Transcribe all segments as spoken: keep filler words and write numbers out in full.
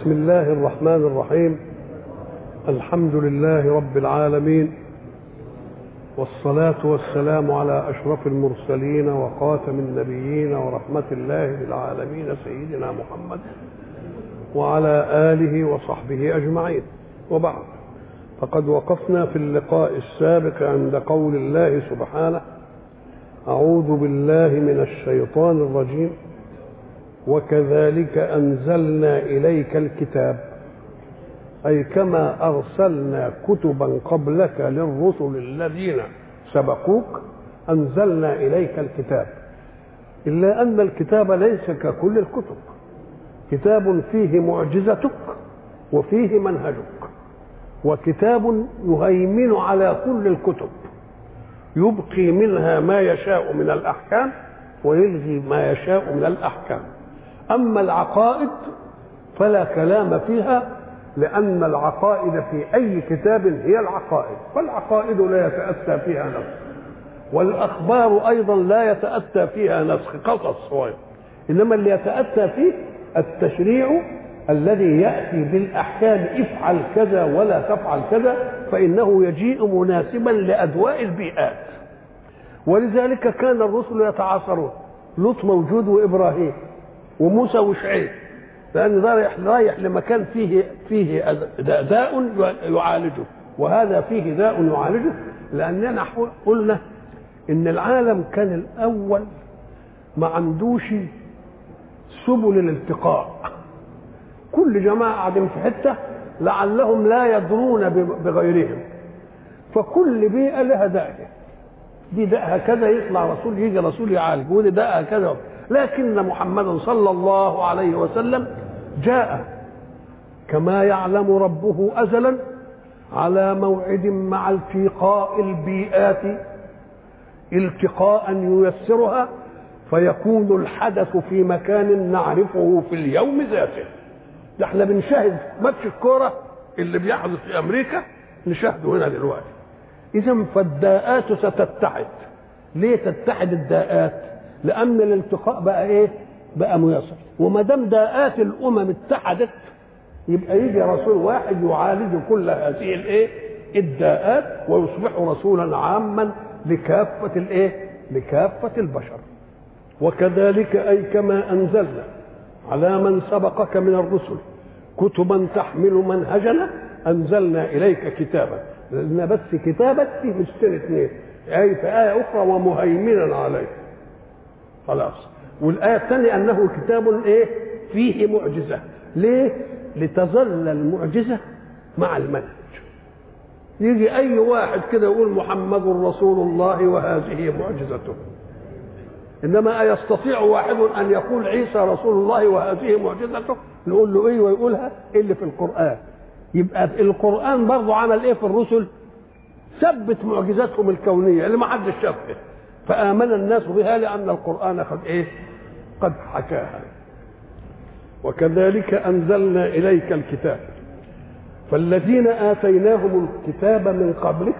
بسم الله الرحمن الرحيم. الحمد لله رب العالمين، والصلاة والسلام على أشرف المرسلين وخاتم النبيين ورحمة الله للعالمين سيدنا محمد وعلى آله وصحبه أجمعين. وبعد، فقد وقفنا في اللقاء السابق عند قول الله سبحانه: أعوذ بالله من الشيطان الرجيم، وكذلك أنزلنا إليك الكتاب، أي كما أرسلنا كتبا قبلك للرسل الذين سبقوك أنزلنا إليك الكتاب. إلا أن الكتاب ليس ككل الكتب، كتاب فيه معجزتك وفيه منهجك، وكتاب يهيمن على كل الكتب، يبقي منها ما يشاء من الأحكام ويلغي ما يشاء من الأحكام. أما العقائد فلا كلام فيها، لأن العقائد في أي كتاب هي العقائد، فالعقائد لا يتأتى فيها نسخ، والأخبار أيضا لا يتأتى فيها نسخ، قصص صغير. إنما اللي يتأتى فيه التشريع الذي يأتي بالأحكام: افعل كذا ولا تفعل كذا، فإنه يجيء مناسبا لأدواء البيئات. ولذلك كان الرسل يتعاصرون، لوط موجود وإبراهيم وموسى وشعيب، لأن ده رايح رايح لمكان فيه فيه داء يعالجه، وهذا فيه داء يعالجه. لأننا قلنا إن العالم كان الأول ما عندوش سبل الالتقاء، كل جماعة قاعدين في حتة لعلهم لا يدرون بغيرهم، فكل بيئة لها داء، دي داءها كذا يطلع رسول يجي رسول يعالج، ودي داءها كذا. لكن محمدا صلى الله عليه وسلم جاء كما يعلم ربه أزلا على موعد مع التقاء البيئات التقاء ييسرها، فيكون الحدث في مكان نعرفه في اليوم ذاته. ده احنا بنشاهد ماتش الكوره اللي بيحدث في امريكا، نشاهده هنا دلوقتي. اذا فالداءات ستتحد. ليه تتحد الداءات؟ لان الالتقاء بقى ايه؟ بقى ميسر. وما دام داءات الامم اتحدت، يبقى يجي رسول واحد يعالج كل هذه الايه؟ الداءات، ويصبح رسولا عاما لكافه الايه؟ لكافه البشر. وكذلك أي كما أنزلنا على من سبقك من الرسل كتبا تحمل منهجنا أنزلنا إليك كتابا. لأن بس كتابك فيه مشتري اثنين، آية في آية أخرى ومهيمنا عليه، خلاص. والآية الثانية أنه كتاب إيه؟ فيه معجزة. ليه؟ لتظل المعجزة مع المنهج. يجي أي واحد كده يقول محمد رسول الله وهذه معجزته، إنما أيستطيع واحد أن يقول عيسى رسول الله وهذه معجزته؟ نقول له إيه ويقولها؟ اللي في القرآن. يبقى القرآن برضه عمل إيه في الرسل؟ ثبت معجزاتهم الكونية اللي ما حدش شافها، فآمن الناس بها لأن القرآن قد إيه؟ قد حكاها. وكذلك أنزلنا إليك الكتاب، فالذين آتيناهم الكتاب من قبلك،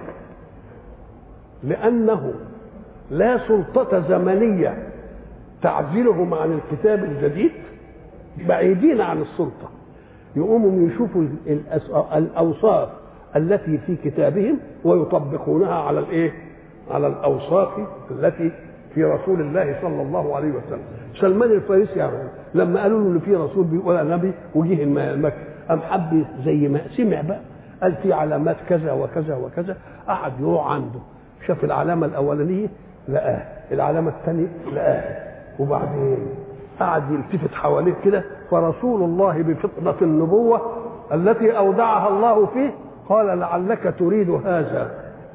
لأنه لا سلطة زمنية تعزلهم عن الكتاب الجديد، بعيدين عن السلطة، يقوموا يشوفوا الأوصاف التي في كتابهم ويطبقونها على الإيه؟ على الأوصاف التي في رسول الله صلى الله عليه وسلم. سلمان الفارسي يعني لما قالوا له إن في رسول بيقول نبي وجه مكة، أم حب زي ما سمع بقى قال في علامات كذا وكذا وكذا، قعد يروح عنده، شاف العلامة الأولانية لقاه، العلامة الثانية لقاه، وبعدين قعد يلتفت حواليه كده. فرسول الله بفطنة النبوة التي أودعها الله فيه قال: لعلك تريد هذا،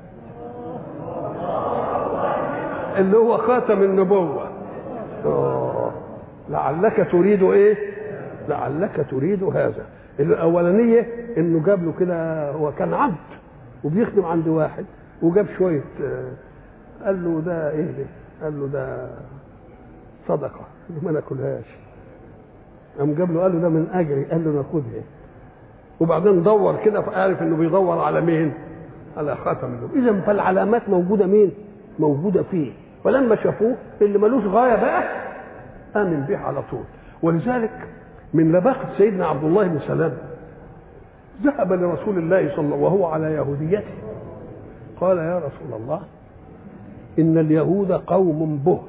اللي هو خاتم النبوة. أوه. لعلك تريد ايه؟ لعلك تريد هذا. الأولانية إنه جاب له كده، هو كان عبد وبيخدم عند واحد، وجاب شوية، قال له ده ايه ده؟ قال له ده صدقه ما ناكلهاش. قام جاب له قال له ده من اجري، قال له ناخدها. وبعدين دور كده فعرف انه بيدور على مين؟ على خاتم النبوة. اذا فالعلامات موجوده مين؟ موجوده فيه. فلما شافوه اللي ملوش غايه بقى امن به على طول. ولذلك من لباقة سيدنا عبد الله بن سلام ذهب لرسول الله صلى الله عليه وسلم وهو على يهوديته، قال يا رسول الله إن اليهود قوم بهت.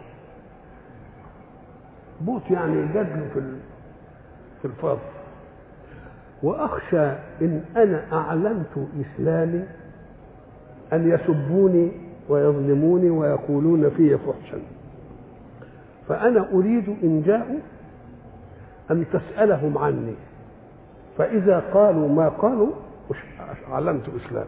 بهت يعني يجادلوا في في الفضل، وأخشى إن أنا أعلنت إسلامي أن يسبوني ويظلموني ويقولون في فحشا، فأنا أريد إن جاءوا أن تسألهم عني، فإذا قالوا ما قالوا أعلنت إسلامي.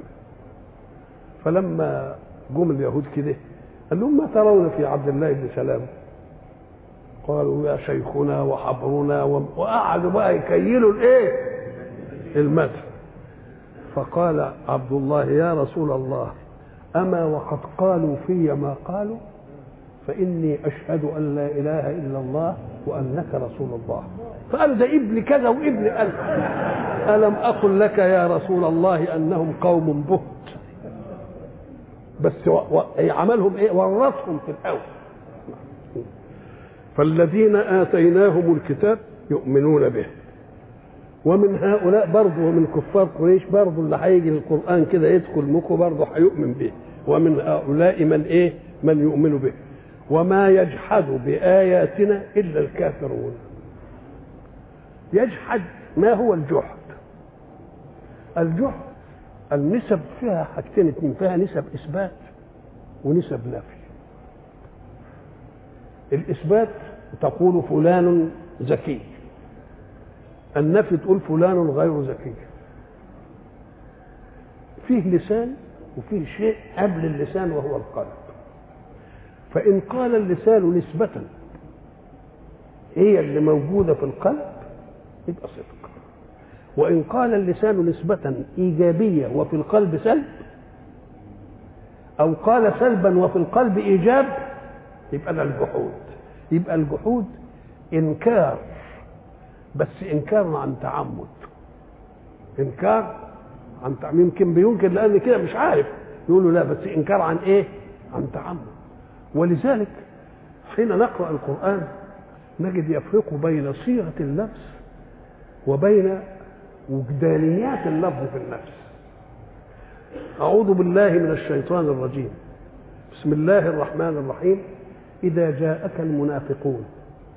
فلما جم اليهود كده قال لهم ما ترون في عبد الله بن سلام؟ قالوا يا شيخنا وحبرنا، وقعدوا بقى يكيلوا الايه المدح. فقال عبد الله يا رسول الله أما وقد قالوا في ما قالوا فإني أشهد أن لا إله إلا الله وأنك رسول الله. فقالوا ده ابن كذا وابن ألف. ألم أقل لك يا رسول الله أنهم قوم بهت؟ بس عملهم ايه؟ ورثهم في الأول. فالذين آتيناهم الكتاب يؤمنون به، ومن هؤلاء برضه ومن كفار قريش برضه اللي هيجي القرآن كده يدخل مخه برضه هيؤمن به، ومن هؤلاء من ايه؟ من يؤمن به. وما يجحد بآياتنا إلا الكافرون. يجحد، ما هو الجحد؟ الجحد النسب فيها حاجتين اتنين، فيها نسب إثبات ونسب نفي. الإثبات تقول فلان ذكي، النفي تقول فلان غير ذكي. فيه لسان وفيه شيء قبل اللسان وهو القلب. فإن قال اللسان نسبة هي اللي موجودة في القلب يبقى صدق، وإن قال اللسان نسبة إيجابية وفي القلب سلب، أو قال سلبا وفي القلب إيجاب، يبقى ده الجحود. يبقى الجحود إنكار، بس إنكار عن تعمد. إنكار عن تعمد، يمكن بينكر لأن كده مش عارف، يقولوا لا، بس إنكار عن إيه؟ عن تعمد. ولذلك حين نقرأ القرآن نجد يفرق بين صيغة اللفظ وبين وجدانيات اللفظ في النفس. أعوذ بالله من الشيطان الرجيم. بسم الله الرحمن الرحيم. إذا جاءك المنافقون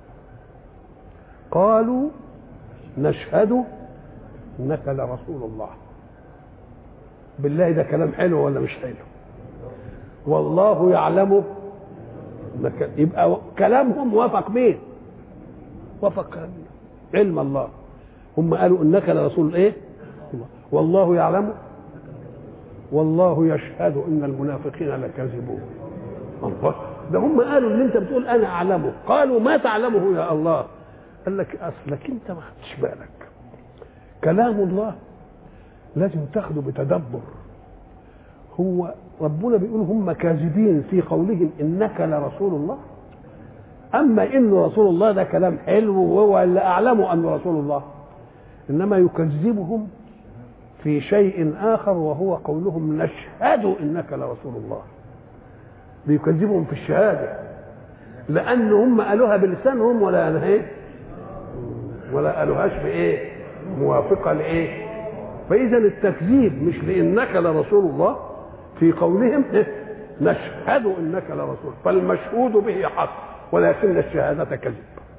قالوا نشهد إنك لرسول الله. بالله ده كلام حلو ولا مش حلو؟ والله يعلم إنك، يبقى كلامهم وافق مين؟ وافق علم الله. هم قالوا إنك لرسول إيه؟ والله يعلم والله يشهد إن المنافقين لكاذبون. الله، ده هم قالوا اللي انت بتقول انا اعلمه، قالوا ما تعلمه يا الله. قال لك اصلك انت ما خدتش بالك. كلام الله لازم تاخده بتدبر. هو ربنا بيقول هم كاذبين في قولهم انك لرسول الله، اما انه رسول الله ده كلام حلو وهو اللي اعلمه انه رسول الله، انما يكذبهم في شيء اخر وهو قولهم نشهد انك لرسول الله. بيكذبهم في الشهاده لان هم قالوها بلسانهم ولا قالوها ولا قالوهاش بايه؟ موافقه لايه؟ فاذا التكذيب مش لانك لرسول الله في قولهم نشهد انك لرسول، فالمشهود به حق ولكن الشهاده كذب.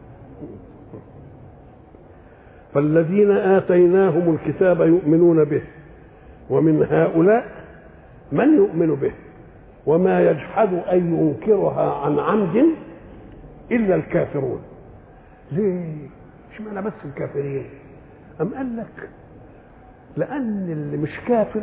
فالذين آتيناهم الكتاب يؤمنون به، ومن هؤلاء من يؤمن به، وما يجحد أن ينكرها عن عمد إلا الكافرون. ليه؟ اشمعنى بس الكافرين؟ أم قال لك لأن اللي مش كافر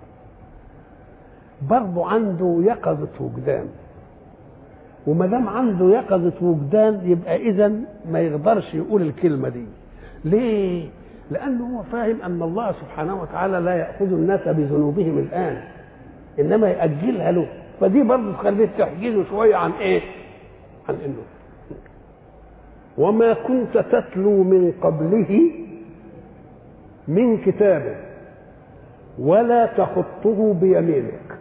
برضه عنده يقظة وجدان، وما دام عنده يقظة وجدان يبقى إذن ما يقدرش يقول الكلمة دي. ليه؟ لأنه هو فاهم أن الله سبحانه وتعالى لا يأخذ الناس بذنوبهم الآن، إنما يأجلها له. فدي برضه تخليه تحجزه شوية عن إيه؟ عن إنه وما كنت تتلو من قبله من كتاب ولا تخطه بيمينك.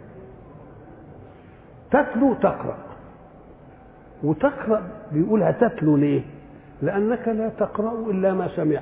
تتلو تقرأ، وتقرأ بيقولها تتلو ليه؟ لأنك لا تقرأ إلا ما سمعت،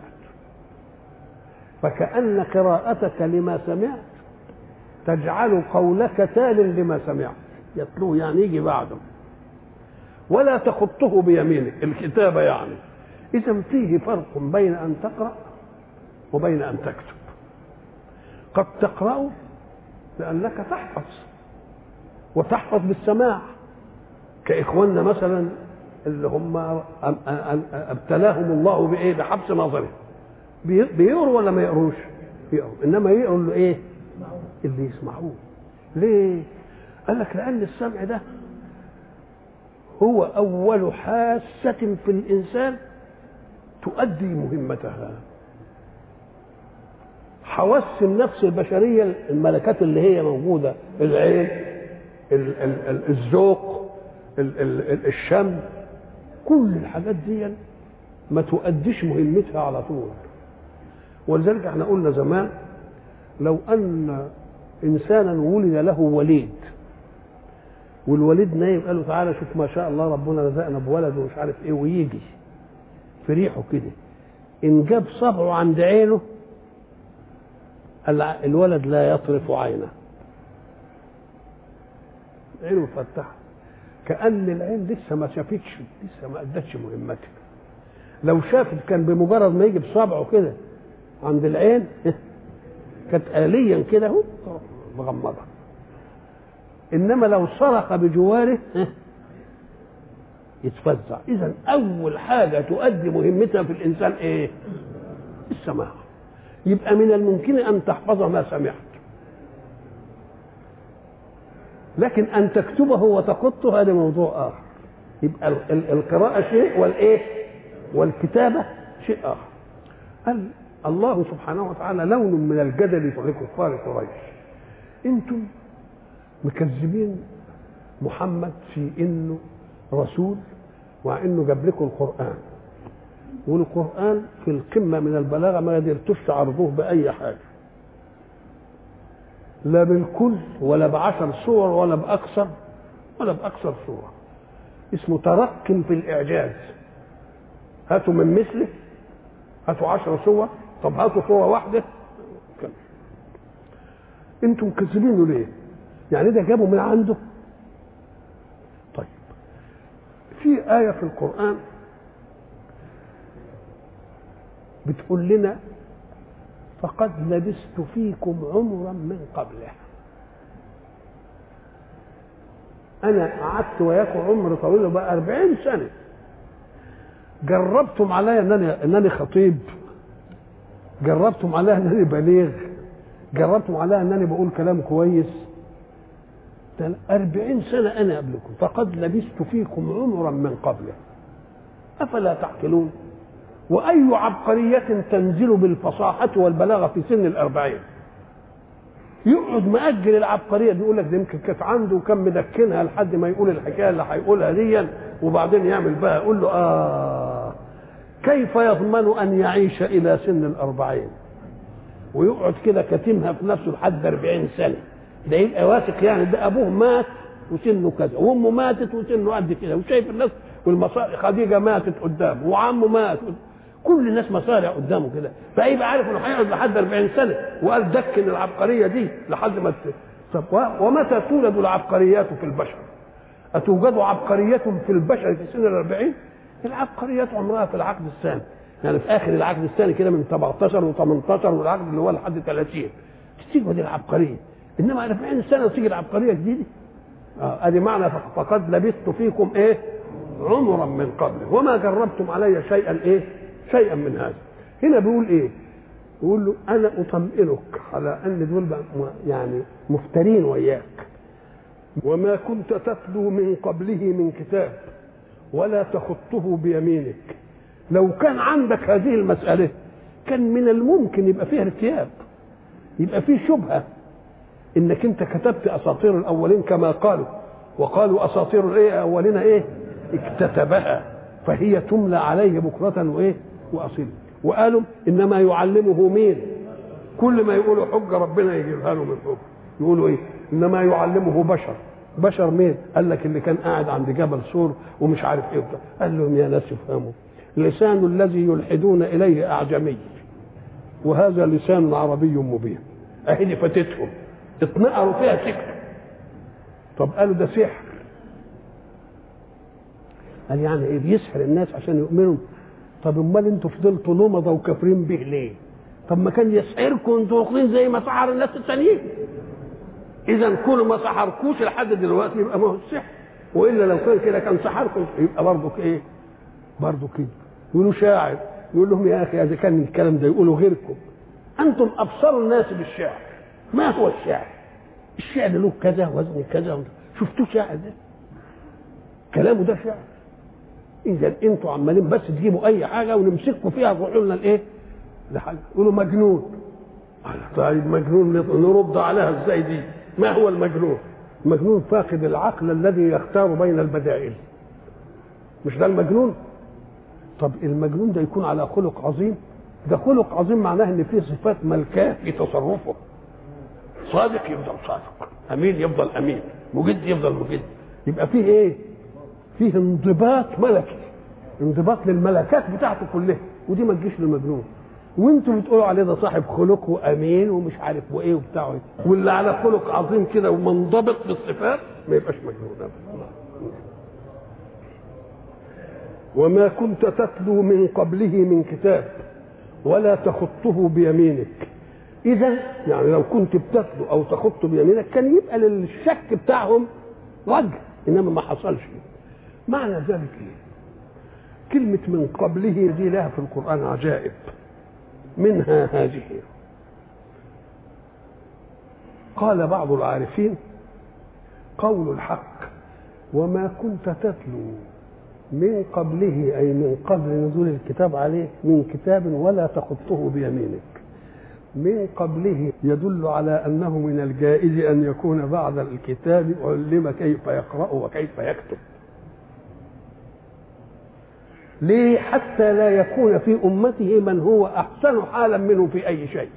فكأن قراءتك لما سمعت تجعل قولك تال لما سمعت، يتلوه يعني يجي بعده، ولا تخطه بيمينك الكتابة يعني. إذا فيه فرق بين أن تقرأ وبين أن تكتب. قد تقرأ لأنك تحفظ، وتحفظ بالسماع، كإخواننا مثلا اللي هم ابتلاهم الله بإيه؟ بحبس نظري، بيقروا ولا ما يقروش؟ يقروا، إنما يقروا اللي إيه؟ اللي يسمعوه. ليه؟ قال لك لأن السمع ده هو أول حاسة في الإنسان تؤدي مهمتها. حواس النفس البشرية، الملكات اللي هي موجودة، العين، الذوق، الشم، كل الحاجات دي ما تؤديش مهمتها على طول. ولذلك احنا قلنا زمان لو أن إنسانا ولد له وليد، والوليد نايم، قال له تعالى شوف ما شاء الله ربنا رزقنا بولد ومش عارف ايه، ويجي في ريحه كده، ان جاب صبعه عند عينه الولد لا يطرف عينه، عينه مفتحه، كأن العين لسه ما شافتش، لسه ما أدتش مهمتها. لو شافت كان بمجرد ما يجي بصبعه كده عند العين كانت آليا كده اهو مغمضه. انما لو صرخ بجواره يتفزع. اذا اول حاجه تؤدي مهمتها في الانسان ايه؟ السماع. يبقى من الممكن ان تحفظ ما سمعت، لكن ان تكتبه وتخطه هذا موضوع اخر. يبقى القراءه شيء والايه والكتابه شيء اخر. قال الله سبحانه وتعالى لون من الجدل لكفار قريش، انتم مكذبين محمد في انه رسول وانه جاب لكم القران، والقران في القمه من البلاغه ما قدرتوش تعرضوه باي حاجه، لا بالكل ولا بعشر صور ولا باكثر ولا باكثر صوره. اسمه ترقم في الاعجاز. هاتوا من مثله، هاتوا عشر صور، طب هاتوا صوره واحده. انتم مكذبينه ليه؟ يعني ده جابوا من عنده. طيب في آية في القرآن بتقول لنا فقد لبثت فيكم عمرا من قبله. أنا قعدت وياكم عمر طويل بقى أربعين سنة، جربتم عليا أنني أنني خطيب، جربتم عليا أنني بليغ، جربتم عليا أنني بقول كلام كويس. أربعين سنة أنا قبلكم، فقد لبثت فيكم عمرا من قبله أفلا تعقلون. وأي عبقرية تنزل بالفصاحة والبلاغة في سن الأربعين؟ يقعد مأجل العبقرية دي، يقول لك ده يمكن كانت عنده وكان مدكنها لحد ما يقول الحكاية اللي هيقولها دي، وبعدين يعمل بها. يقول له آه كيف يضمن أن يعيش إلى سن الأربعين؟ ويقعد كده كتمها في نفسه لحد أربعين سنة. ده يبقى واثق يعني ده ابوه مات وسنه كذا، وامه ماتت وسنه قد كده، وشايف الناس والمصاري، خديجه ماتت قدامه وعمه مات، كل الناس مصارع قدامه كده، فيبقى عارف انه هيقعد لحد أربعين سنة. وقال دكن العبقريه دي لحد ما طب ومتى تولد العبقريات في البشر؟ اتوجد عبقريه في البشر في سن الأربعين؟ العبقريات عمرها في العقد الثاني، يعني في اخر العقد الثاني كده من سبعتاشر وثمانية عشر والعقد اللي هو لحد ثلاثين تيجي العبقريه. انما أربعين سنة تيجي العبقريه جديده. اه ادي معنى فقد لبثت فيكم ايه؟ عمرا من قبله وما جربتم علي شيئا ايه؟ شيئا من هذا. هنا بيقول ايه؟ يقول له انا اطمئنك على ان دول يعني مفترين وياك. وما كنت تتلو من قبله من كتاب ولا تخطه بيمينك. لو كان عندك هذه المسألة كان من الممكن يبقى فيه ارتياب، يبقى فيه شبهة انك انت كتبت اساطير الاولين كما قالوا، وقالوا اساطير الايه اولين ايه اكتتبها فهي تملى عليه بكرة وايه واصيلا. وقالوا انما يعلمه مين؟ كل ما يقولوا حجه ربنا يجيبها له من فوق. يقولوا ايه؟ انما يعلمه بشر. بشر مين؟ قال لك اللي كان قاعد عند جبل سور ومش عارف ايه. قال لهم يا ناس افهموا لسان الذي يلحدون إليه أعجمي وهذا لسان عربي مبين. أهدي فاتتهم اتنقروا فيها سكتوا. طب قالوا ده سحر. قال يعني ايه؟ بيسحر الناس عشان يؤمنوا. طب امال انتوا فضلتوا نمضة وكافرين به ليه؟ طب ما كان يسحركم انتوا واخدين زي ما سحر الناس التانيين. اذا كونوا ما سحركوش لحد دلوقتي يبقى ما هو السحر، والا لو كان كده كان سحركم يبقى برضه ايه؟ برضه كده. يقولوا شاعر، يقول لهم يا اخي اذا كان الكلام ده يقولوا غيركم. انتم ابصروا الناس بالشعر. ما هو الشعر؟ الشعر له كذا وزن كذا. شفتوا شاعر ده؟ كلامه ده شعر. اذا انتوا عمالين بس تجيبوا اي حاجه ونمسكوا فيها تروحوا لنا الايه؟ لحاجه. يقولوا مجنون. طيب مجنون نرد عليها ازاي دي؟ ما هو المجنون؟ المجنون فاقد العقل الذي يختار بين البدائل. مش ده المجنون؟ طب المجنون ده يكون على خلق عظيم؟ ده خلق عظيم معناه ان فيه صفات ملكاه في تصرفه. صادق يفضل صادق، امين يفضل امين، مجد يفضل مجد. يبقى فيه ايه؟ فيه انضباط ملكي، انضباط للملكات بتاعته كلها، ودي ما تجيش للمجنون. وانتوا بتقولوا عليه ده صاحب خلق وامين ومش عارف وايه وبتاع ايه، واللي على خلق عظيم كده ومنضبط بالصفات ما يبقاش مجنون ابدا. وما كنت تتلو من قبله من كتاب ولا تخطه بيمينك. اذا يعني لو كنت بتتلو او تخط بيمينك كان يبقى للشك بتاعهم وجه، انما ما حصلش. معنى ذلك ايه؟ كلمه من قبله دي لها في القران عجائب، منها هذه. قال بعض العارفين قول الحق وما كنت تتلو من قبله أي من قبل نزول الكتاب عليه من كتاب ولا تخطه بيمينك. من قبله يدل على أنه من الجائز أن يكون بعد الكتاب علم كيف يقرأ وكيف يكتب. ليه؟ حتى لا يكون في أمته من هو أحسن حالا منه في أي شيء.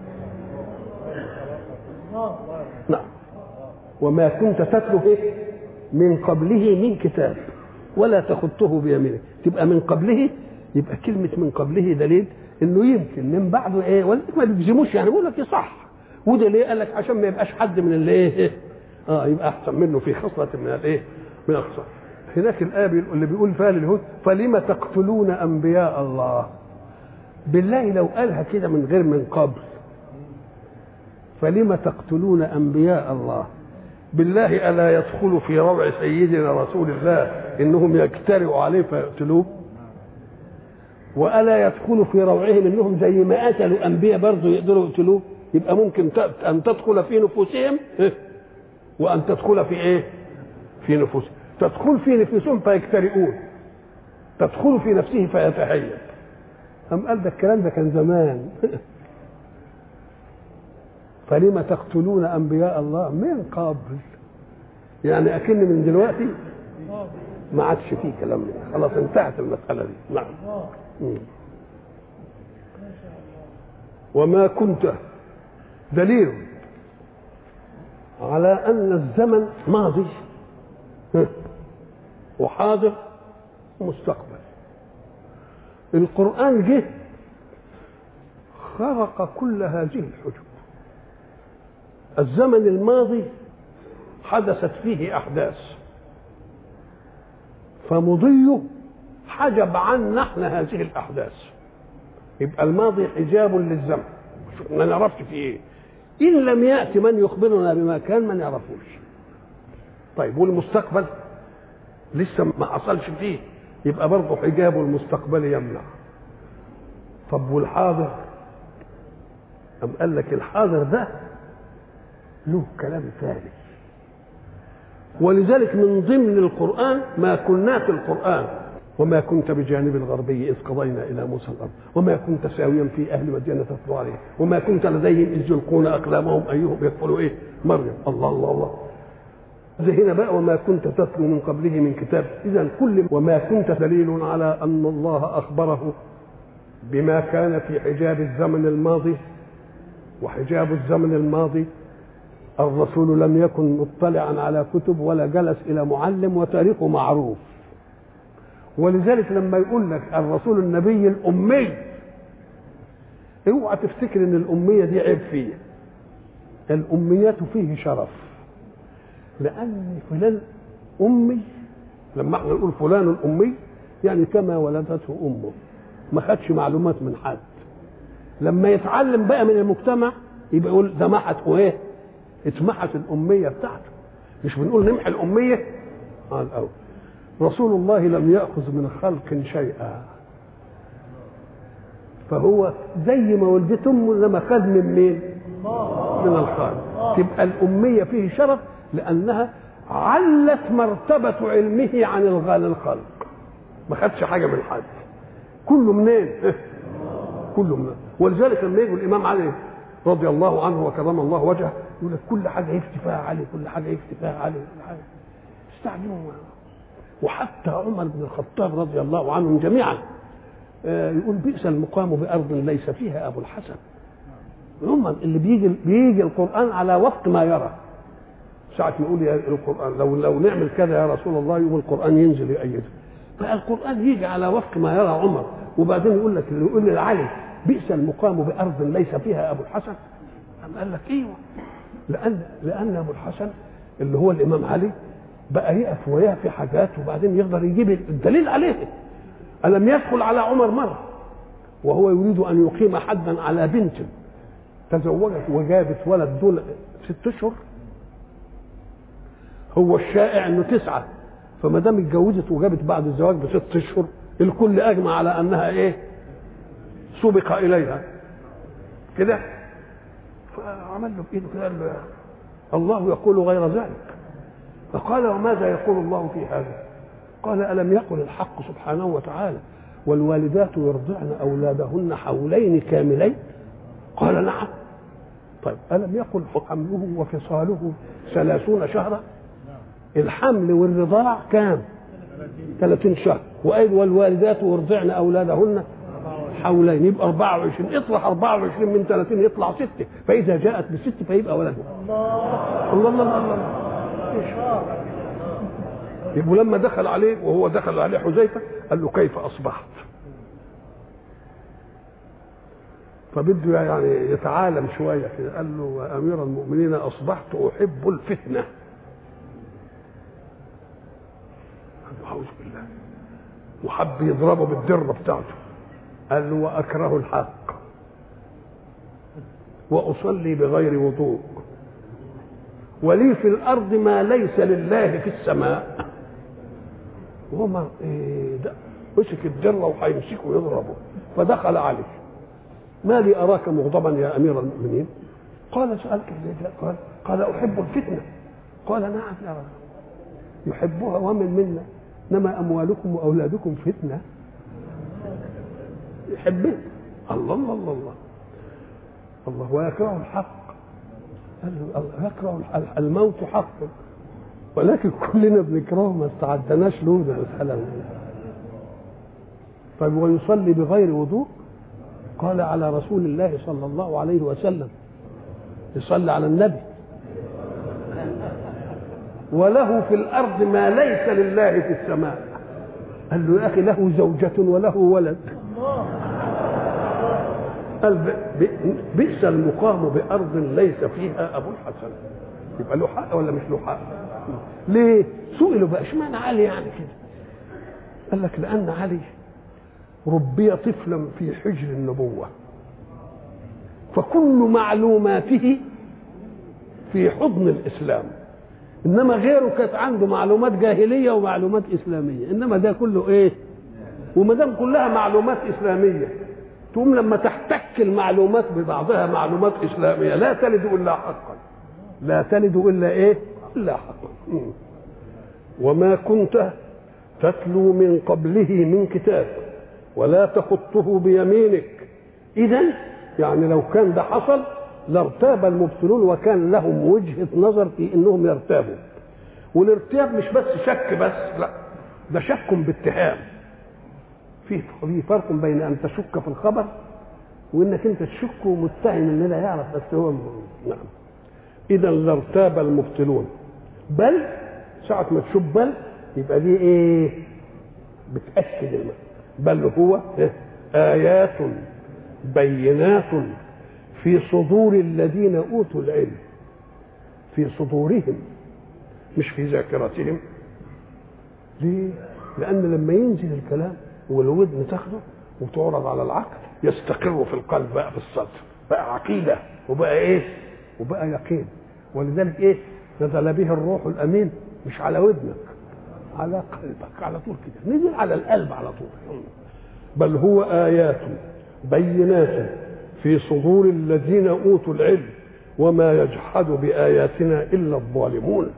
نعم. وما كنت تتلو إيه؟ من قبله من كتاب ولا تخطه بيمينك. تبقى من قبله، يبقى كلمة من قبله دليل إنه يمكن من بعده إيه، ولا ما بيجزموش يعني، بيقول لك صح. وده ليه؟ قال لك عشان ما يبقاش حد من اللي إيه آه يبقى أحسن منه في خصلة من الإيه؟ من الخصال. هناك الآية اللي بيقول فيها لليهود فلما تقتلون أنبياء الله. بالله لو قالها كده من غير من قبل، فلما تقتلون أنبياء الله، بالله ألا يدخل في روع سيدنا رسول الله إنهم يجترئوا عليه فيقتلوه؟ وألا يدخل في روعهم إنهم زي ما قتلوا أنبياء برضه يقدروا يقتلوه؟ يبقى ممكن أن تدخل في نفوسهم وأن تدخل في إيه؟ في نفوسهم. تدخل في نفسهم فيجترئون، تدخل في نفسه فيتهيب. أم قال ده الكلام ده كان زمان. فلما تقتلون أنبياء الله من قبل، يعني أكن من دلوقتي ما عادش فيه كلام منه، خلاص انتهت المسألة دي. نعم. وما كنت دليل على أن الزمن ماضي وحاضر ومستقبل. القرآن جه خرق كل هذه الحجب. الزمن الماضي حدثت فيه أحداث فمضيه حجب عنا احنا هذه الأحداث. يبقى الماضي حجاب للزمن ما نعرفش فيه ايه، إن لم يأتي من يخبرنا بما كان ما نعرفوش. طيب والمستقبل لسه ما حصلش فيه، يبقى برضه حجاب المستقبل يمنع. طب والحاضر؟ أم قال لك الحاضر ده له كلام ثاني. ولذلك من ضمن القرآن ما كنا في القرآن وما كنت بجانب الغربي إذ قضينا إلى موسى الأرض وما كنت ساويا في أهل مدينة تتلو عليه وما كنت لديهم إذ يلقون أقلامهم أيهم يكفلوا إيه مريم. الله الله الله. هنا بقى وما كنت تتلو من قبله من كتاب. إذا كل وما كنت دليل على أن الله أخبره بما كان في حجاب الزمن الماضي. وحجاب الزمن الماضي الرسول لم يكن مطلعا على كتب ولا جلس إلى معلم وتاريخه معروف، ولذلك لما يقول لك الرسول النبي الأمي، اوعى تفتكر ان الأمية دي عيب فيه. الأميات فيه شرف، لأن فلان أمي، لما احنا نقول فلان الأمي يعني كما ولدته أمه، ما خدش معلومات من حد. لما يتعلم بقى من المجتمع يبقى يقول ده محت وايه؟ اتمحت الأمية بتاعته. مش بنقول نمحي الأمية؟ اه الأول. رسول الله لم يأخذ من خلق شيئا، فهو زي ما ولدت أمه لما خد من مين؟ من الخالق. تبقى الأمية فيه شرف لأنها علت مرتبة علمه عن الخلق، ما خدش حاجة من حد، كله منين؟ كله منين. ولذلك لما يقول الإمام علي رضي الله عنه وكرم الله وجهه يقول لك كل حاجة يفتي فيها علي، كل حاجة يفتي فيها علي، كل حاجة استعجلوا. وحتى عمر بن الخطاب رضي الله عنهم جميعا يقول بئس المقام بأرض ليس فيها أبو الحسن. عمر اللي بيجي بيجي القرآن على وفق ما يرى، ساعة يقول يا القرآن لو لو نعمل كذا يا رسول الله يقول القرآن ينزل يؤيده. فالقرآن يجي على وفق ما يرى عمر، وبعدين يقول لك اللي يقول للعلي بئس المقام بأرض ليس فيها أبو الحسن. أم قال لك ايوه، لأن لأن أبو الحسن اللي هو الإمام علي بقى يقف وياه في حاجات وبعدين يقدر يجيب الدليل عليه. ألم يدخل على عمر مرة وهو يريد أن يقيم حدا على بنت تزوجت وجابت ولد دول ست أشهر، هو الشائع انه تسعه، فما دام اتجوزت وجابت بعد الزواج بست اشهر الكل اجمع على انها ايه؟ سبق اليها كده. فعمل له بايده كده قال له الله يقول غير ذلك. فقال وماذا يقول الله في هذا؟ قال ألم يقل الحق سبحانه وتعالى والوالدات يرضعن أولادهن حولين كاملين؟ قال نعم. طيب ألم يقل حمله وفصاله ثلاثون شهرا؟ الحمل والرضاع كام؟ ثلاثين شهر. وقال والوالدات يرضعن أولادهن حولين، يبقى أربعة وعشرين. اطرح أربعة وعشرين من ثلاثين يطلع ستة، فإذا جاءت بست فيبقى ولده. الله الله الله الله. يبقى لما دخل عليه وهو دخل عليه حذيفة قال له كيف أصبحت؟ فبده يعني يتعالم شوية كده. قال له يا أمير المؤمنين أصبحت أحب الفتنة. أعوذ بالله. وحب يضربه بالدرة بتاعته. قال له وأكره الحق وأصلي بغير وضوء ولي في الأرض ما ليس لله في السماء. وما إيه ده مسك الدرة وهيمسكه ويضربه. فدخل عليه ما لي أراك مغضبا يا أمير المؤمنين؟ قال سألك ازاي؟ قال قال أحب الفتنة. قال نعم يا رب يحبها ومن منا، إنما أموالكم وأولادكم فتنة. يحبها. الله الله الله الله الله. ويكره الحق. يكره الموت حق، ولكن كلنا بنكرهه ما استعدناش له. ده مسألة. طيب ويصلي بغير وضوء؟ قال على رسول الله صلى الله عليه وسلم، يصلي على النبي. وله في الأرض ما ليس لله في السماء. قال له يا أخي له زوجة وله ولد. قال بئس المقام بأرض ليس فيها أبو الحسن. يبقى له حق ولا مش له حق؟ ليه؟ سئلوا بقى اشمعنى علي يعني كده؟ قال لك لأن علي ربي طفلا في حجر النبوة، فكل معلوماته في حضن الإسلام، إنما غيره كانت عنده معلومات جاهلية ومعلومات إسلامية، إنما ده كله إيه؟ وما دام كلها معلومات إسلامية تقوم لما تحتك المعلومات ببعضها معلومات إسلامية لا تلد إلا حقا، لا تلد إلا إيه؟ إلا حقا. وما كنت تتلو من قبله من كتاب ولا تخطه بيمينك. إذن يعني لو كان ده حصل لارتاب المبطلون وكان لهم وجهة نظر في إنهم يرتابوا. والارتياب مش بس شك بس، لا ده شك باتهام. في في فرق بين أن تشك في الخبر وإنك أنت تشك ومتهم إن لا يعرف بس هو. نعم. إذا لارتاب المبطلون. بل ساعة ما تشوف بل يبقى دي إيه؟ بتأكد المعنى. بل هو آيات بينات في صدور الذين أوتوا العلم، في صدورهم مش في ذاكرتهم. ليه؟ لأن لما ينزل الكلام والودن تاخده وتعرض على العقل يستقر في القلب، بقى في الصدر، بقى عقيدة وبقى إيه؟ وبقى يقين. ولذلك إيه؟ نزل به الروح الأمين مش على ودنك، على قلبك على طول كده، نزل على القلب على طول. بل هو آيات بينات في صدور الذين أوتوا العلم وما يجحد بآياتنا إلا الظالمون.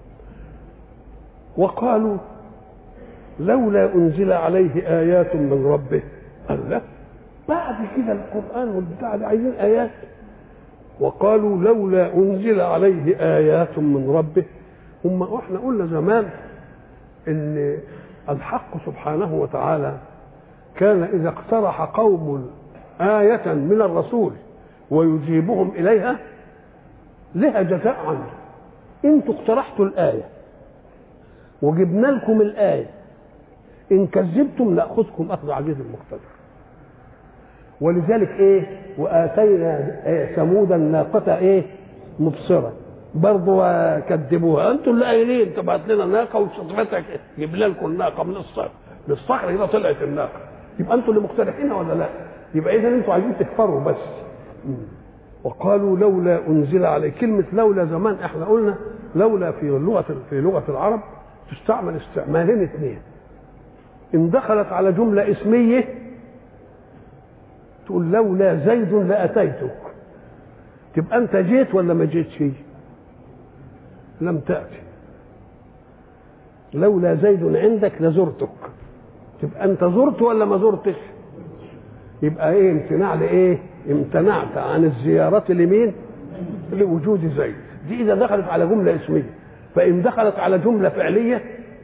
وقالوا لولا أنزل عليه آيات من ربه. قال لا، بعد كده القرآن والبتاع ده عايزين آيات. وقالوا لولا أنزل عليه آيات من ربه. هم احنا قلنا زمان ان الحق سبحانه وتعالى كان إذا اقترح قوم آية من الرسول ويجيبهم إليها لها جزاء عنه. انتوا اقترحتوا الآية وجبنا لكم الآية، إن كذبتم نأخذكم أخذ عزيز المقتدر. ولذلك إيه؟ وآتينا إيه؟ ثمود الناقة إيه؟ مبصرة، برضه كذبوها. أنتوا اللي قايلين تبعت لنا ناقة وصفتك جبنا لكم الناقة من الصخر، من الصخر هنا طلعت الناقة. يبقى أنتوا اللي مقترحينها ولا لا؟ يبقى إذا أنتوا عايزين تكفروا بس. وقالوا لولا أنزل عليه. كلمة لولا زمان إحنا قلنا لولا في اللغة في لغة العرب تستعمل استعمالين اثنين. إن دخلت على جملة اسمية تقول لولا زيد لأتيتك، تبقى أنت جيت ولا ما جيتش؟ لم تأتي. لولا زيد عندك لزرتك، تبقى أنت زرت ولا ما زرتش؟ يبقى إيه؟ امتناع لإيه؟ امتنعت عن الزيارة لمين؟ لوجود زيد. دي إذا دخلت على جملة اسمية. فإن دخلت على جملة فعلية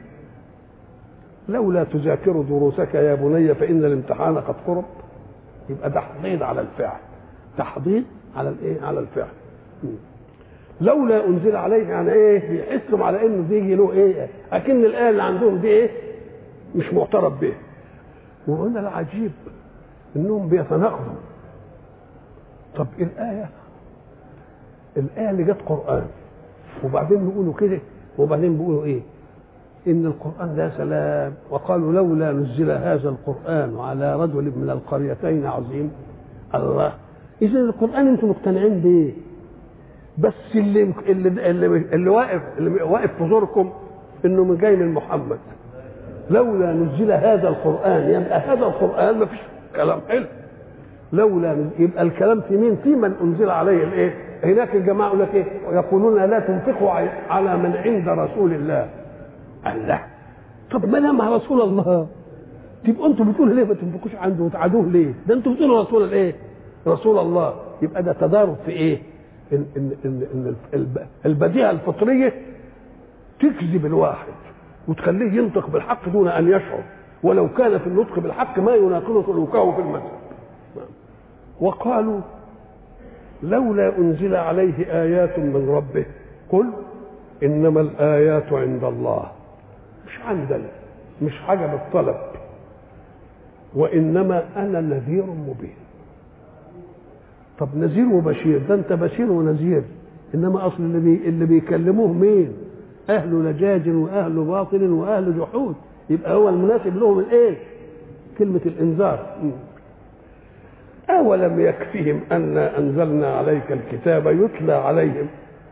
لولا تذاكر دروسك يا بني فإن الامتحان قد قرب، يبقى تحضيض على الفعل، تحضيض على الايه؟ على الفعل. لولا انزل عليه يعني ايه؟ بيحسهم على انه بيجي له ايه؟ اكن الايه اللي عندهم دي ايه؟ مش معترف بها. وقلنا العجيب انهم بيتناقضوا. طب الايه الايه اللي جت قران وبعدين بيقولوا كده وبعدين بيقولوا ايه؟ إن القرآن ده سلام. وقالوا لولا نزل هذا القرآن على رجل من القريتين عظيم. الله، إذا القرآن أنتم مقتنعين بيه، بس اللي اللي اللي, اللي واقف اللي واقف في زوركم إنه من جاي من محمد. لولا نزل هذا القرآن، يبقى هذا القرآن ما فيش كلام حلو. لولا نزل، يبقى الكلام في مين؟ في من أنزل عليه الإيه؟ هناك الجماعة يقول لك إيه؟ ويقولون لا تنفقوا على من عند رسول الله. الله، طب ما دام رسول الله تبقوا انتوا بتقولوا ليه ما تنفقوش عنده وتعادوه ليه؟ ده انتوا بتقولوا رسول الايه؟ رسول الله. يبقى ده تضارب في ايه؟ ان ان ان, إن البديهه الفطريه تكذب الواحد وتخليه ينطق بالحق دون ان يشعر، ولو كان في النطق بالحق ما يناقض سلوكه في المذهب. وقالوا لولا انزل عليه ايات من ربه. قل انما الايات عند الله، مش عندنا، مش حاجة بالطلب، وإنما أنا نذير مبين. طب نذير وبشير، ده أنت بشير ونذير، إنما أصل اللي, بي اللي بيكلموه مين؟ أهل لجاج وأهل باطل وأهل جحود، يبقى هو المناسب لهم الإيه؟ كلمة الإنذار. أولم يكفهم أنا أنزلنا عليك الكتاب يتلى عليهم.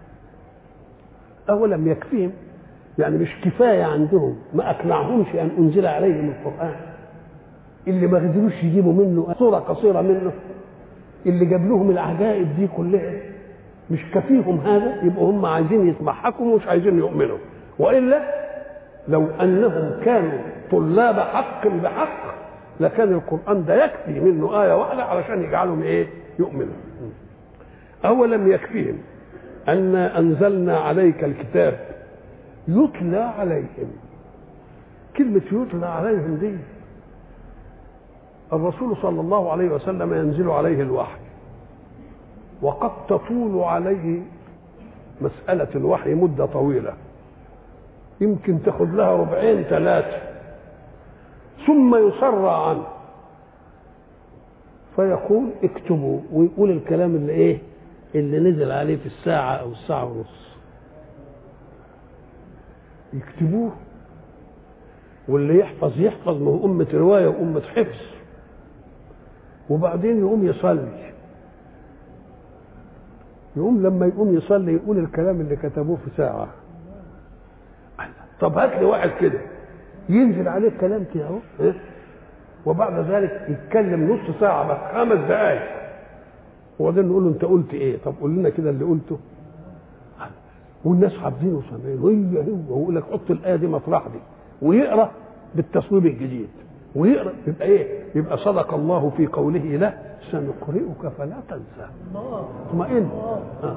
أولم يكفهم يعني مش كفاية عندهم، ما أقنعهمش أن أنزل عليهم القرآن اللي ما قدروش يجيبوا منه صورة قصيرة منه، اللي جاب لهم العجائب دي كلها، مش كفيهم هذا؟ يبقوا هم عايزين يتمحكوا ومش عايزين يؤمنوا. وإلا لو أنهم كانوا طلاب حق بحق لكان القرآن ده يكفي منه آية واحدة علشان يجعلهم إيه؟ يؤمنوا. أولم يكفيهم أن أنزلنا عليك الكتاب يتلى عليهم. كلمة يتلى عليهم دي الرسول صلى الله عليه وسلم ينزل عليه الوحي، وقد تطول عليه مسألة الوحي مدة طويلة، يمكن تاخد لها ربعين ثلاثة، ثم يسرع عنه فيقول اكتبوا، ويقول الكلام اللي ايه اللي نزل عليه في الساعة او الساعة ونص، يكتبوه. واللي يحفظ يحفظ، ما هو أمة رواية وأمة حفظ. وبعدين يقوم يصلي، يقوم لما يقوم يصلي يقول الكلام اللي كتبوه في ساعة. طب هات لي واحد كده ينزل عليه الكلام كده اهو، وبعد ذلك يتكلم نص ساعة بس خمس دقايق، وبعدين نقول له انت قلت ايه؟ طب قول لنا كده اللي قلته. والناس حافظين وصلين، هي هو ويقول لك حط الآية دي مطرح دي، ويقرأ بالتصويب الجديد، ويقرأ يبقى ايه؟ يبقى صدق الله في قوله له سنقرئك فلا تنسى. اطمئن. آه.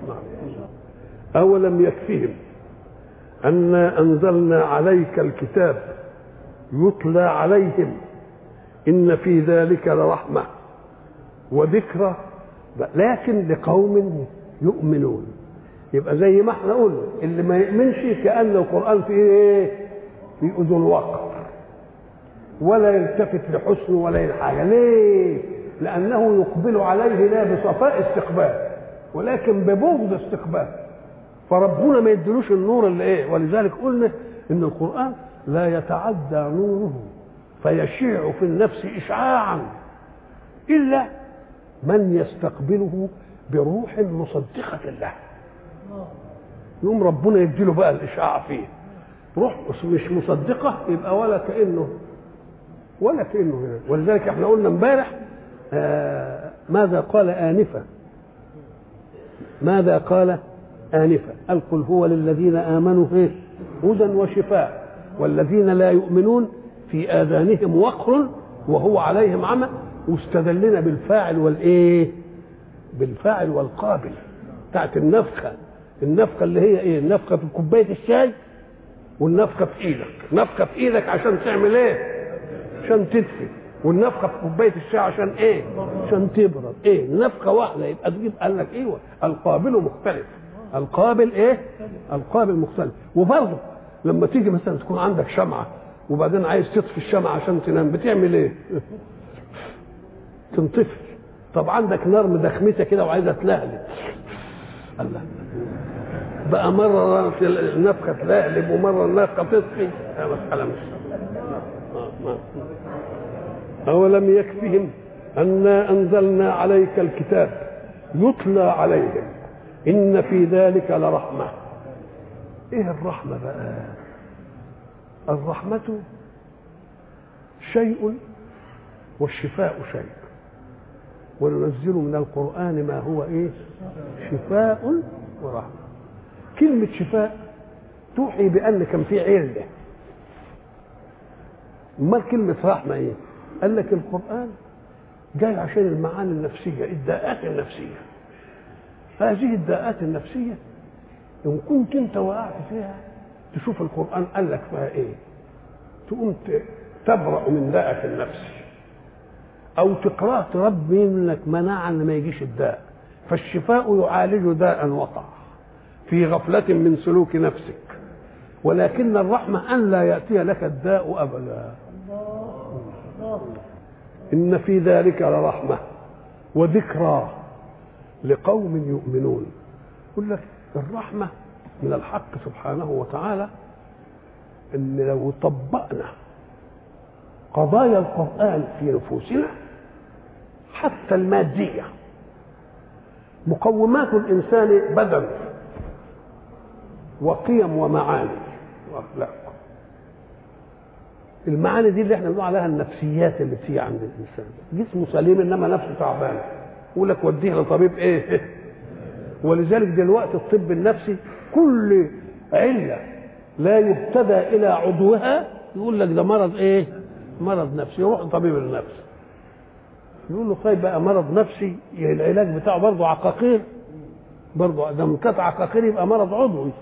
أولم يكفهم أنا أنزلنا عليك الكتاب يتلى عليهم إن في ذلك لرحمة وذكرى لكن لقوم يؤمنون. يبقى زي ما احنا قلنا اللي ما يؤمنش كأن القرآن فيه ايه؟ في أذن وقر، ولا يلتفت لحسنه ولا لحاجة. ليه؟ لأنه يقبل عليه لا بصفاء استقبال ولكن ببغض استقبال، فربنا ما يدلوش النور اللي ايه. ولذلك قلنا ان القرآن لا يتعدى نوره فيشيع في النفس إشعاعا إلا من يستقبله بروح مصدقة له، يوم ربنا يديله بقى الإشعاع فيه. روح مش مصدقة يبقى ولا كأنه ولا كأنه هنا. ولذلك احنا قلنا امبارح آه ماذا قال آنفا، ماذا قال آنفا؟ قال قل هو للذين آمنوا هدى وشفاء والذين لا يؤمنون في آذانهم وقر وهو عليهم عمى. واستدلنا بالفاعل والايه؟ بالفاعل والقابل بتاعت النفخة. النفخة اللي هي ايه؟ النفخة في كوباية الشاي والنفخة في ايدك. نفخة في ايدك عشان تعمل ايه؟ عشان تدفي. والنفخة في كوباية الشاي عشان ايه؟ عشان تبرد. ايه؟ نفخة واحدة يبقى تجيب. قال لك ايوه القابل مختلف. القابل ايه؟ القابل مختلف. وبرضه لما تيجي مثلا تكون عندك شمعة وبعدين عايز تطفي الشمعة عشان تنام بتعمل ايه؟ تنطفي. طب عندك نار مدخمسة كده وعايزة تلهلب، الله بقى مرة النفخة تلهلب ومرة النفخة تطفي. مسألة مش أولم يكفهم أنا أنزلنا عليك الكتاب يتلى عليهم إن في ذلك لرحمة. إيه الرحمة بقى؟ الرحمة شيء والشفاء شيء، وننزل من القرآن ما هو إيه؟ شفاء ورحمة. كلمة شفاء توحي بأن كان في علة. أمال كلمة رحمة إيه؟ قال لك القرآن جاي عشان المعاني النفسية، الداءات النفسية. هذه الداءات النفسية إن كنت أنت وقعت فيها تشوف القرآن قال لك فيها إيه، تقوم تبرأ من داءك النفسي، أو تقرأ تربي منك مناعا لما يجيش الداء. فالشفاء يعالج داء وقع في غفلة من سلوك نفسك، ولكن الرحمة أن لا يأتي لك الداء أبدا. إن في ذلك لرحمة وذكرى لقوم يؤمنون. يقول لك الرحمة من الحق سبحانه وتعالى إن لو طبقنا قضايا القرآن في نفوسنا حتى المادية، مقومات الإنسان بدن وقيم ومعاني وأخلاق. المعاني دي اللي احنا بنقول عليها النفسيات اللي بتيجي عند الإنسان. جسمه سليم إنما نفسه تعبان، يقول لك وديه لطبيب إيه. ولذلك دلوقتي الطب النفسي كل علة لا يبتدى إلى عضوها يقول لك ده مرض إيه؟ مرض نفسي. يروح لطبيب النفس يقول له طيب بقى مرض نفسي العلاج بتاعه برضه عقاقير، برضه ده منقطع عقاقير يبقى مرض عضوي.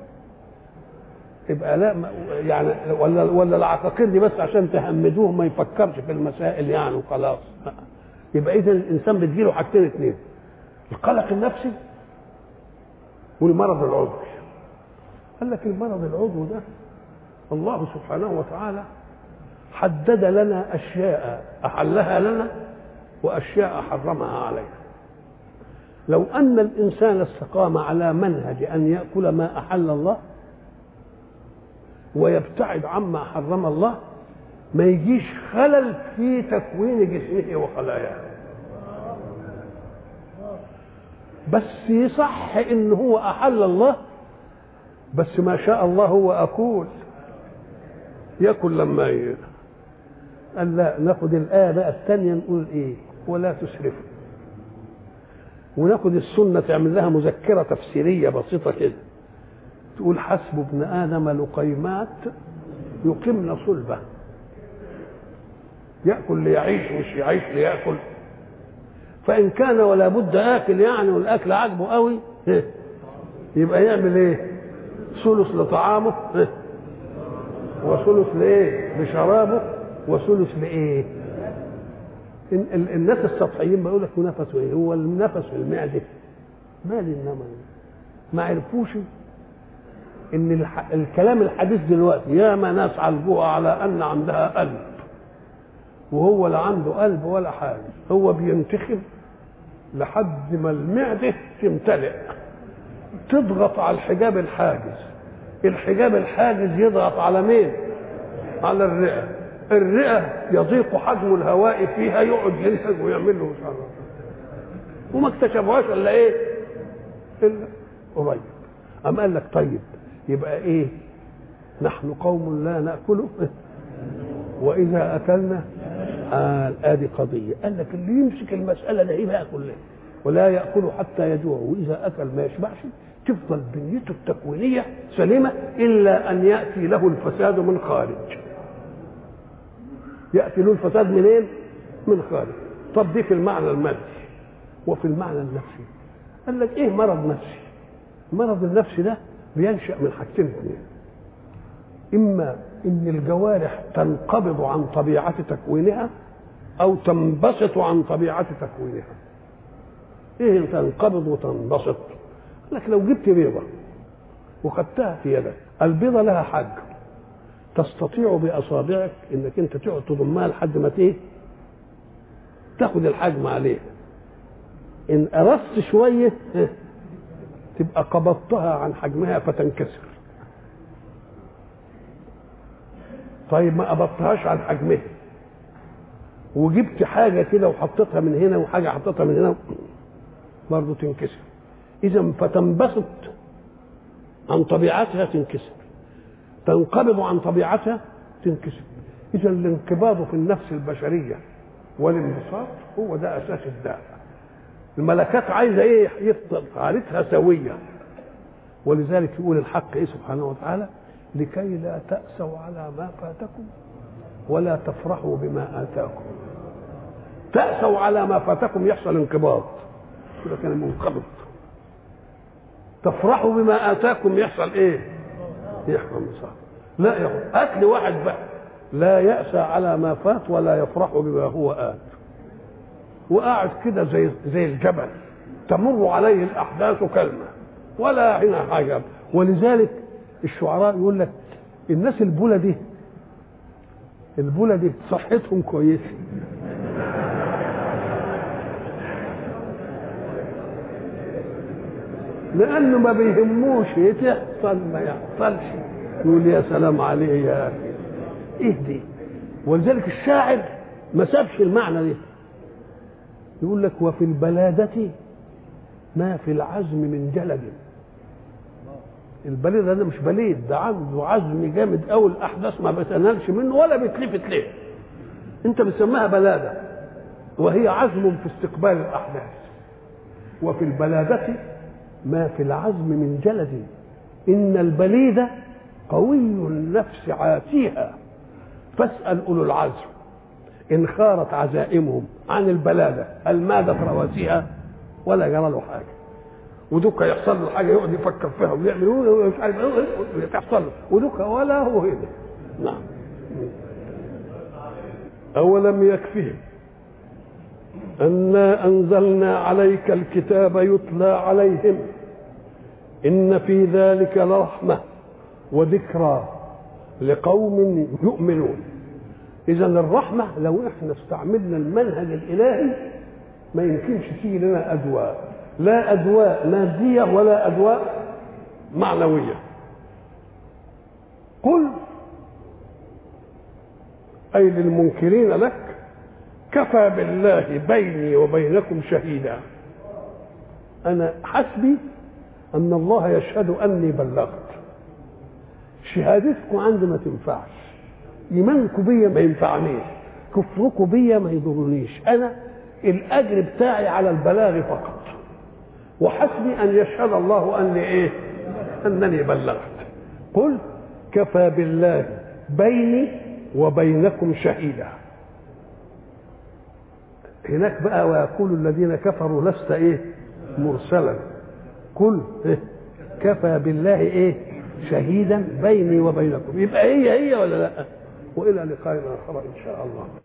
يبقى لا يعني ولا ولا العقاقير دي بس عشان تهمدوه ما يفكرش في المسائل يعني وخلاص. يبقى اذا الانسان بتجيله حاجتين اثنين، القلق النفسي والمرض العضوي. قال لك المرض العضوي ده الله سبحانه وتعالى حدد لنا أشياء أحلها لنا وأشياء حرمها علينا. لو أن الإنسان استقام على منهج أن يأكل ما أحل الله ويبتعد عما حرم الله ما يجيش خلل في تكوين جسمه وخلاياه. بس يصح إن هو أحل الله، بس ما شاء الله هو أكل يأكل لما ي... قال لا، ناخد الآية بقى الثانية نقول إيه؟ ولا تسرفوا. وناخد السنة تعمل لها مذكرة تفسيرية بسيطة كده، تقول حسب ابن آدم لقيمات يقمن صلبه، يأكل ليعيش مش يعيش ليأكل. فإن كان ولا بد آكل يعني والأكل عجبه قوي يبقى يعمل إيه؟ ثلث لطعامه وثلث لإيه؟ لشرابه وثلث لإيه؟ الناس السطحيين بيقول لك نفسه ايه؟ هو النفس في المعده مالي، انما ما عرفوش ان الح... الكلام الحديث دلوقتي يا ما ناس عالجوها على ان عندها قلب وهو لا عنده قلب ولا حاجه، هو بينتخب لحد ما المعده تمتلئ، تضغط على الحجاب الحاجز، الحجاب الحاجز يضغط على مين؟ على الرئه، الرئه يضيق حجم الهواء فيها، يقعد ينتج ويعمل له مش عارف، وما اكتشفوهاش الا ايه؟ الا قريب. أم قال لك طيب يبقى ايه؟ نحن قوم لا ناكله واذا اكلنا آه ادي قضيه. قال لك اللي يمسك المساله ده ايه بقى كلها؟ ولا ياكل حتى يجوع، واذا اكل ما يشبعش، تفضل بنيته التكوينيه سليمه الا ان ياتي له الفساد من خارج. يأتي له الفساد منين؟ من خارج. طب دي في المعنى المادي، وفي المعنى النفسي قال لك ايه مرض نفسي؟ المرض النفسي ده بينشأ من حاجتين اثنين، اما ان الجوارح تنقبض عن طبيعة تكوينها او تنبسط عن طبيعة تكوينها. ايه تنقبض وتنبسط؟ قال لك لو جبت بيضة وخدتها في يدك، البيضة لها حجم، تستطيع باصابعك انك انت تقعد تضمها لحد ما ايه؟ تاخد الحجم عليها. ان قرصت شويه تبقى قبضتها عن حجمها فتنكسر. طيب ما قبضتهاش عن حجمها وجبت حاجه كده وحطيتها من هنا وحاجه حطيتها من هنا برضه تنكسر. اذا فتنبسط عن طبيعتها تنكسر، تنقبض عن طبيعتها تنكسر. اذا الانقباض في النفس البشريه والانبساط هو ده اساس الداء. الملكات عايزه ايه؟ يفضل حالتها سويه، ولذلك يقول الحق ايه سبحانه وتعالى: لكي لا تأسوا على ما فاتكم ولا تفرحوا بما آتاكم. تأسوا على ما فاتكم يحصل انقباض، كده كان منقبض. تفرحوا بما آتاكم يحصل ايه؟ يحصل انبساط. لا يا اكل واحد بقى لا يأسى على ما فات ولا يفرح بما هو آت، وقاعد كده زي زي الجبل تمر عليه الأحداث كلمة ولا هنا حاجة. ولذلك الشعراء يقول لك الناس البولة دي البولة دي صحتهم كويسة، لأنه ما بيهموش يحصل ما يحصلش، يقول يا سلام عليه يا أخي إيه دي. ولذلك الشاعر ما سابش المعنى ده، يقول لك وفي البلادة ما في العزم من جلد. البليد ده مش بليد، ده عنده عزم جامد قوي، الاحداث ما بتنالش منه ولا بتلفت ليه. انت بتسميها بلاده وهي عزم في استقبال الاحداث. وفي البلاده ما في العزم من جلد، ان البليد قوي النفس عاتيها، فاسال اولو العزم ان خارت عزائمهم عن البلاده هل مادت رواسيها ولا جرى له حاجه. ودوك يحصل له حاجه يقعد يفكر فيها ويعمل مش عارف ايه تحصل له، ودوك ولا هو هنا. نعم. اولم يكفهم انا انزلنا عليك الكتاب يتلى عليهم ان في ذلك لرحمه وذكرى لقوم يؤمنون. إذا الرحمة لو إحنا استعملنا المنهج الإلهي ما يمكنش تيجي لنا أدواء، لا أدواء مادية ولا أدواء معنوية. قل أي للمنكرين لك كفى بالله بيني وبينكم شهيدا، أنا حسبي أن الله يشهد أني بلغت. شهادتكم عندي ما تنفعش، إيمانكم بيا ما ينفعنيش، كفركم بيا ما يضرنيش، أنا الأجر بتاعي على البلاغ فقط، وحسبي أن يشهد الله أني إيه؟ أنني بلغت. قل كفى بالله بيني وبينكم شهيدا. هناك بقى ويقول الذين كفروا لست إيه؟ مرسلا. قل إيه؟ كفى بالله إيه؟ شهيدا بيني وبينكم. يبقى هي هي ولا لا؟ وإلى لقاء آخر إن شاء الله.